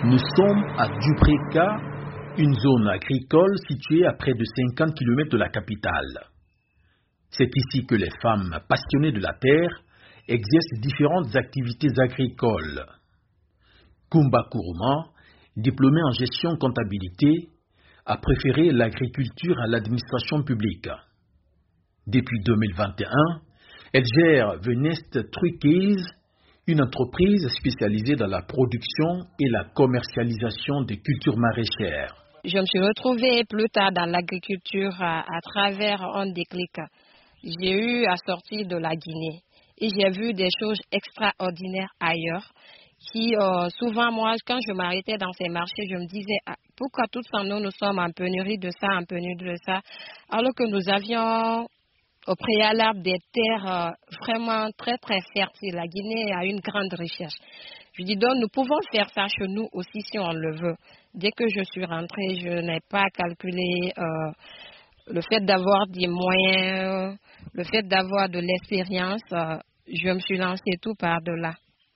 Nous sommes à Dubreka, une zone agricole située à près de 50 km de la capitale. C'est ici que les femmes passionnées de la terre exercent différentes activités agricoles. Kumba Kourouma, diplômée en gestion comptabilité, a préféré l'agriculture à l'administration publique. Depuis 2021, elle gère Venest Truckies, une entreprise spécialisée dans la production et la commercialisation des cultures maraîchères. Je me suis retrouvée plus tard dans l'agriculture à travers un déclic. J'ai eu à sortir de la Guinée et j'ai vu des choses extraordinaires ailleurs qui, souvent, moi, quand je m'arrêtais dans ces marchés, je me disais, pourquoi tous nous sommes en pénurie de ça, en pénurie de ça, alors que nous avions au préalable des terres vraiment très, très fertiles. La Guinée a une grande richesse. Je dis donc, nous pouvons faire ça chez nous aussi si on le veut. Dès que je suis rentrée, je n'ai pas calculé le fait d'avoir des moyens, le fait d'avoir de l'expérience. Je me suis lancée tout par-delà.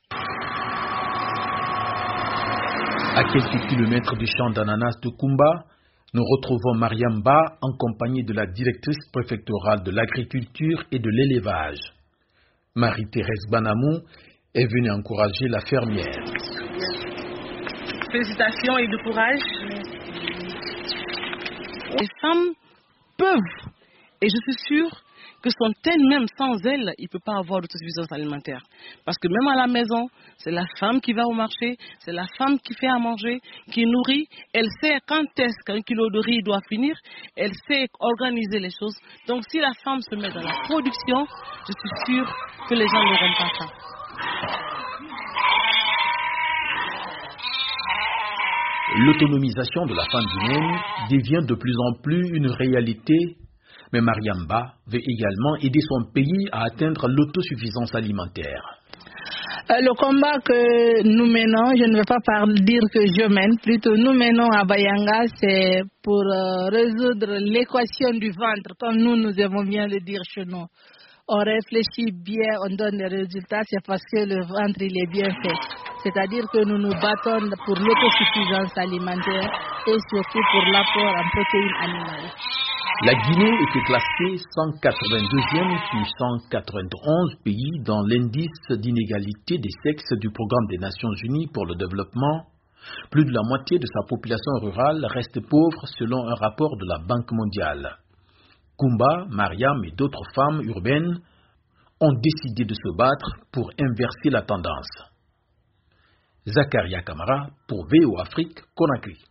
À quelques kilomètres du champ d'ananas de Kumba, nous retrouvons Mariam Ba en compagnie de la directrice préfectorale de l'agriculture et de l'élevage. Marie-Thérèse Banamou est venue encourager la fermière. Félicitations et de courage. Les femmes peuvent, et je suis sûre que sont elles-mêmes, sans elles, il ne peut pas avoir d'autosuffisance alimentaire. Parce que même à la maison, c'est la femme qui va au marché, c'est la femme qui fait à manger, qui nourrit. Elle sait quand est-ce qu'un kilo de riz doit finir, elle sait organiser les choses. Donc si la femme se met dans la production, je suis sûre que les gens n'auront pas ça. L'autonomisation de la femme guinéenne devient de plus en plus une réalité. Mais Mariam Ba veut également aider son pays à atteindre l'autosuffisance alimentaire. Le combat que nous menons, je ne veux pas dire que je mène, plutôt nous menons à Bayanga, c'est pour résoudre l'équation du ventre, comme nous aimons bien le dire chez nous. On réfléchit bien, on donne des résultats, c'est parce que le ventre il est bien fait. C'est-à-dire que nous nous battons pour l'autosuffisance alimentaire et surtout pour l'apport en protéines animales. La Guinée était classée 182e puis 191 pays dans l'indice d'inégalité des sexes du Programme des Nations Unies pour le développement. Plus de la moitié de sa population rurale reste pauvre selon un rapport de la Banque mondiale. Kumba, Mariam et d'autres femmes urbaines ont décidé de se battre pour inverser la tendance. Zakaria Kamara pour VO Afrique, Conakry.